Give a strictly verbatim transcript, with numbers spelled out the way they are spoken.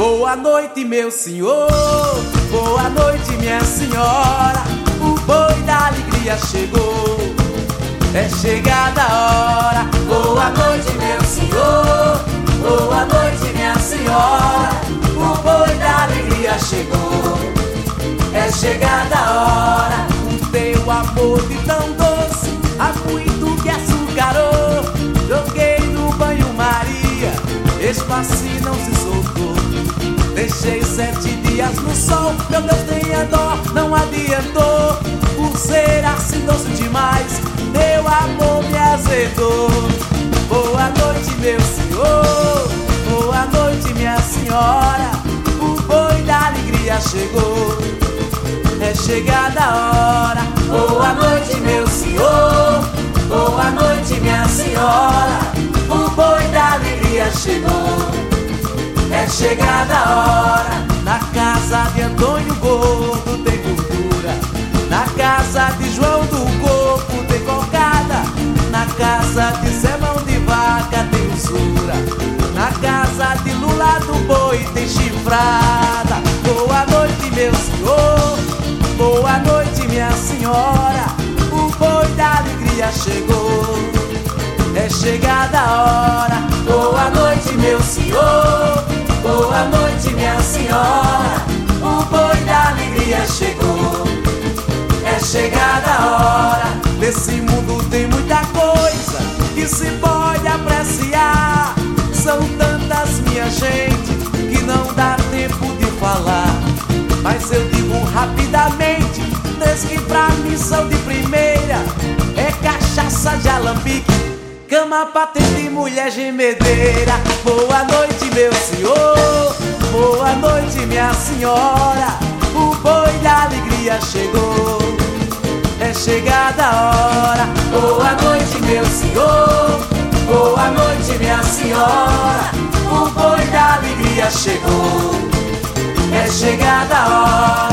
Boa noite, meu senhor, boa noite, minha senhora. O boi da alegria chegou, é chegada a hora. Boa noite, meu senhor, boa noite, minha senhora. O boi da alegria chegou, é chegada a hora. O teu amor de tão doce, há muito que açucarou. Joguei no banho-maria, espaço não se soltou. Deixei sete dias no sol, meu Deus tenha dó, não adiantou. Por ser assim doce demais, meu amor me azedou. Boa noite, meu senhor, boa noite, minha senhora. O boi da alegria chegou, é chegada a hora. Boa noite, meu senhor, boa noite, minha senhora. O boi da alegria chegou, é chegada a hora. Na casa de Antônio Gordo tem gordura, na casa de João do Coco tem cocada, na casa de Zé Mão de Vaca tem usura, na casa de Lula do Boi tem chifrada. Boa noite, meu senhor, boa noite, minha senhora. O boi da alegria chegou, é chegada a hora. Boa noite, meu senhor, boa noite, minha senhora. O boi da alegria chegou, é chegada a hora. Nesse mundo tem muita coisa que se pode apreciar. São tantas, minha gente, que não dá tempo de falar. Mas eu digo rapidamente, três que pra mim são de primeira: é cachaça de alambique, cama patente e mulher gemedeira. Boa noite, meu senhor, boa noite, minha senhora. O boi da alegria chegou, é chegada a hora. Boa noite, meu senhor, boa noite, minha senhora. O boi da alegria chegou, é chegada a hora.